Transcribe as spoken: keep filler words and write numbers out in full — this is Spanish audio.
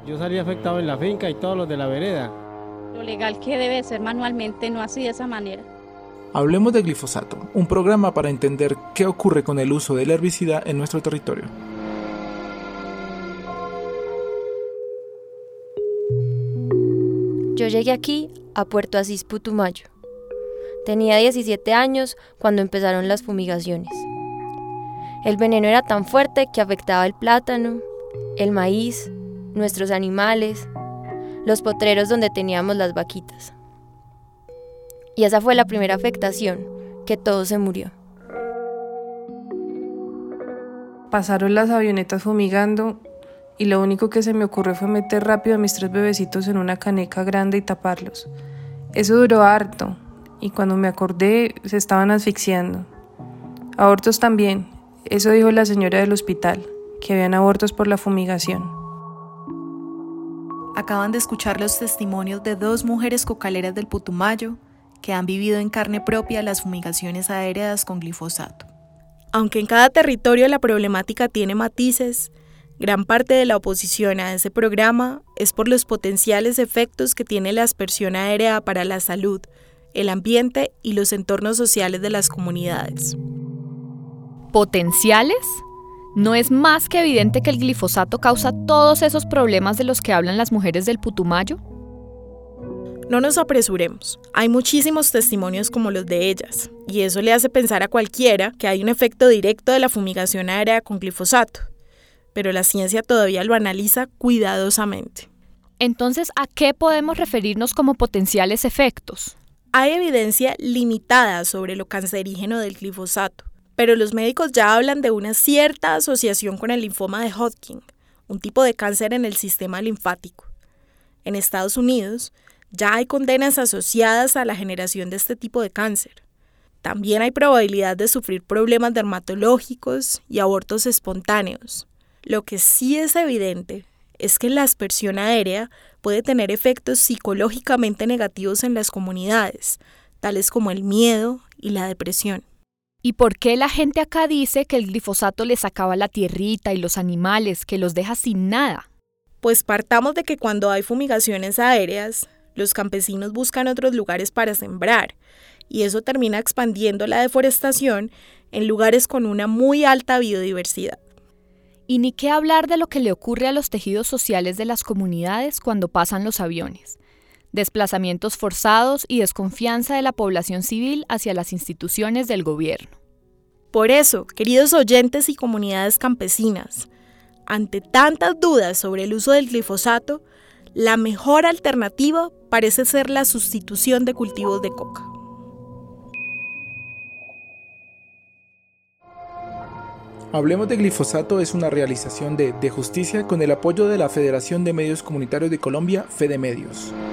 Yo salí afectado en la finca y todos los de la vereda. Lo legal que debe ser manualmente, no así de esa manera. Hablemos de glifosato, un programa para entender qué ocurre con el uso del herbicida en nuestro territorio. Yo llegué aquí a Puerto Asís, Putumayo. Tenía diecisiete años cuando empezaron las fumigaciones. El veneno era tan fuerte que afectaba el plátano, el maíz, nuestros animales, los potreros donde teníamos las vaquitas. Y esa fue la primera afectación, que todo se murió. Pasaron las avionetas fumigando y lo único que se me ocurrió fue meter rápido a mis tres bebecitos en una caneca grande y taparlos. Eso duró harto y cuando me acordé se estaban asfixiando. Abortos también, eso dijo la señora del hospital, que habían abortos por la fumigación. Acaban de escuchar los testimonios de dos mujeres cocaleras del Putumayo que han vivido en carne propia las fumigaciones aéreas con glifosato. Aunque en cada territorio la problemática tiene matices, gran parte de la oposición a ese programa es por los potenciales efectos que tiene la aspersión aérea para la salud, el ambiente y los entornos sociales de las comunidades. ¿Potenciales? ¿No es más que evidente que el glifosato causa todos esos problemas de los que hablan las mujeres del Putumayo? No nos apresuremos, hay muchísimos testimonios como los de ellas, y eso le hace pensar a cualquiera que hay un efecto directo de la fumigación aérea con glifosato, pero la ciencia todavía lo analiza cuidadosamente. Entonces, ¿a qué podemos referirnos como potenciales efectos? Hay evidencia limitada sobre lo cancerígeno del glifosato, pero los médicos ya hablan de una cierta asociación con el linfoma de Hodgkin, un tipo de cáncer en el sistema linfático. En Estados Unidos, ya hay condenas asociadas a la generación de este tipo de cáncer. También hay probabilidad de sufrir problemas dermatológicos y abortos espontáneos. Lo que sí es evidente es que la aspersión aérea puede tener efectos psicológicamente negativos en las comunidades, tales como el miedo y la depresión. ¿Y por qué la gente acá dice que el glifosato les acaba la tierrita y los animales, que los deja sin nada? Pues partamos de que cuando hay fumigaciones aéreas, los campesinos buscan otros lugares para sembrar, y eso termina expandiendo la deforestación en lugares con una muy alta biodiversidad. Y ni qué hablar de lo que le ocurre a los tejidos sociales de las comunidades cuando pasan los aviones. Desplazamientos forzados y desconfianza de la población civil hacia las instituciones del gobierno. Por eso, queridos oyentes y comunidades campesinas, ante tantas dudas sobre el uso del glifosato, la mejor alternativa parece ser la sustitución de cultivos de coca. Hablemos de glifosato es una realización de De Justicia con el apoyo de la Federación de Medios Comunitarios de Colombia, FEDEMedios.